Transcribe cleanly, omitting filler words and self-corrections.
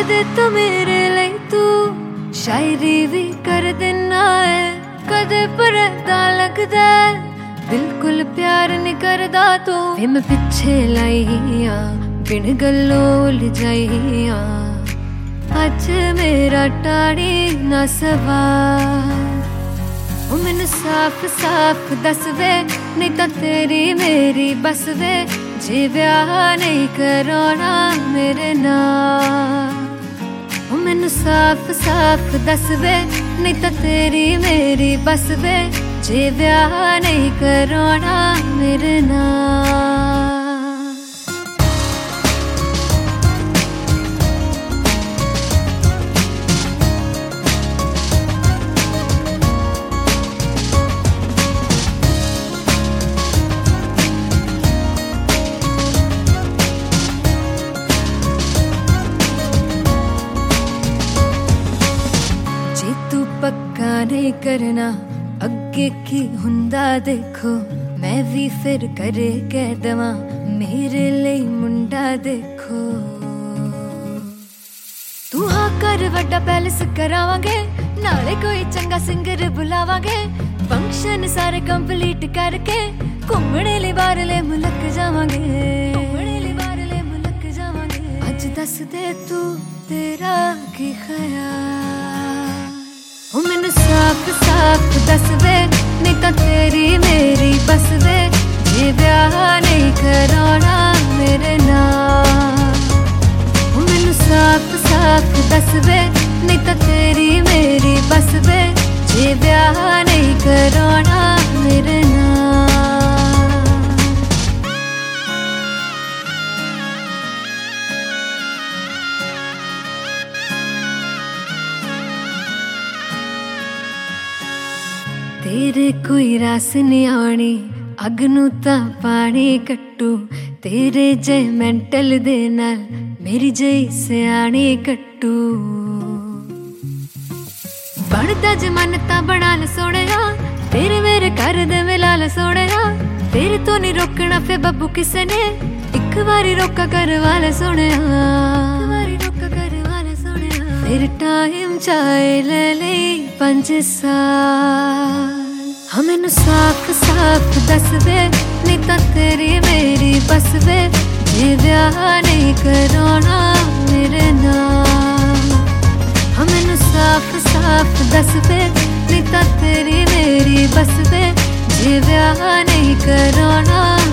कदे तो मेरे लिए तू शायरी भी कर देना है, कदे परदा लगदा बिल्कुल प्यार नहीं करदा तू। मैं पिछे लाइया बिन गल्लों उलझाइया, अज मेरा टाड़ी ना सवार। मैनू साफ साफ दस वे, नहीं तो तेरी मेरी बस वे, जे ब्याह नहीं कराना मेरे नाल। मैनू साफ साफ दस वे, नहीं तो तेरी मेरी बस वे, जे ब्याह नहीं कराना मेरे नाल। पक्का नहीं करना अगे की हुंदा देखो, मैं भी फिर करे कह दवा मेरे लिए मुंडा देखो। तू हाँ कर वड्डा पैलेस करावांगे, नाले कोई चंगा सिंगर बुलावांगे, फंक्शन सारे कंप्लीट करके घूमने ले बाहरले मुल्क जावांगे, घूमने ले बाहरले मुल्क जावांगे। अज दस दे तू तेरा की ख्याल, मैनू साफ साफ दस वे, नहीं तो तेरी मेरी बस वे, जे ब्याह नहीं कराना मेरे नाल। मैनू साफ साफ दस वे, नहीं तो तेरी मेरी बस वे, जे ब्याह नहीं कराना मेरे नाल। तेरे कोई रास नहीं आनी, अग नू तां पानी कट्टू, तेरे जय मेंटल दे नाल मेरी जई सियाणी कट्टू। बनदा जमन तां बना ल सोहणिया, तेरे मेरे कर दे मिला ल सोहणिया, तेरे तो नहीं रोकना फे बब्बू किसे ने, एक बारी रोका करवा ले सोहणिया, एक बारी रोका करवा ले सोहणिया। फिर टाइम चाहे ले ले 5 साल, मैनू साफ साफ दस वे, नहीं तो तेरी मेरी बस वे, जे ब्याह नहीं कराना मेरे नाल। मैनू साफ साफ दस वे, नहीं तो तेरी मेरी बस वे, जे ब्याह नहीं कराना